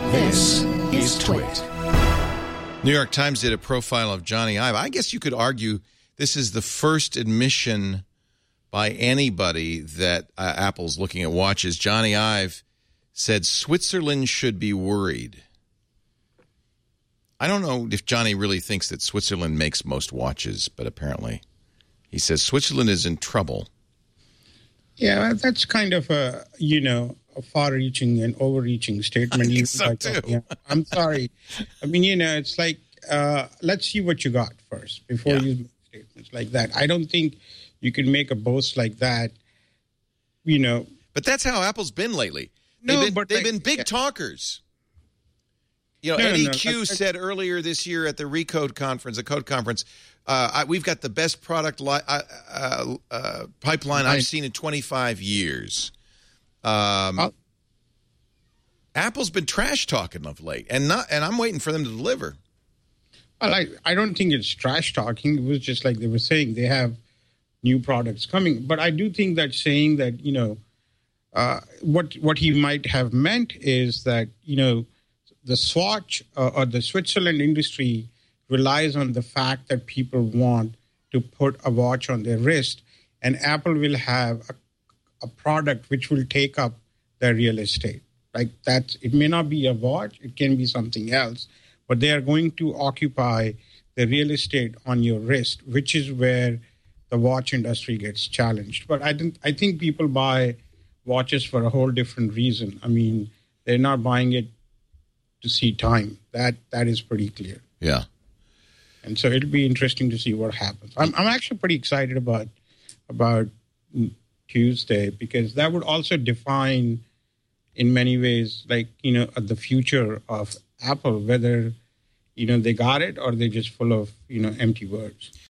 This is Twit. New York Times did a profile of Johnny Ive. I guess you could argue this is the first admission by anybody that Apple's looking at watches. Johnny Ive said Switzerland should be worried. I don't know if Johnny really thinks that Switzerland makes most watches, but apparently he says Switzerland is in trouble. Yeah, that's kind of a far-reaching and overreaching statement. I think so, too. Yeah, I'm sorry. I mean, it's like, let's see what you got first before you make statements like that. I don't think you can make a boast like that, But that's how Apple's been lately. They've been big talkers. Eddie Q said earlier this year at the Recode conference, the Code conference, we've got the best product pipeline I've seen in 25 years. Apple's been trash talking of late, and I'm waiting for them to deliver. Well, I don't think it's trash talking. It was just like they were saying they have new products coming. But I do think that saying that, what he might have meant is that, the Swatch or the Switzerland industry relies on the fact that people want to put a watch on their wrist, and Apple will have a product which will take up their real estate. Like that, it may not be a watch, it can be something else, but they are going to occupy the real estate on your wrist, which is where the watch industry gets challenged. But I think people buy watches for a whole different reason. I mean, they're not buying it to see time. That is pretty clear. Yeah. And so it'll be interesting to see what happens. I'm actually pretty excited about Tuesday, because that would also define in many ways, like, the future of Apple, whether, they got it or they're just full of, empty words.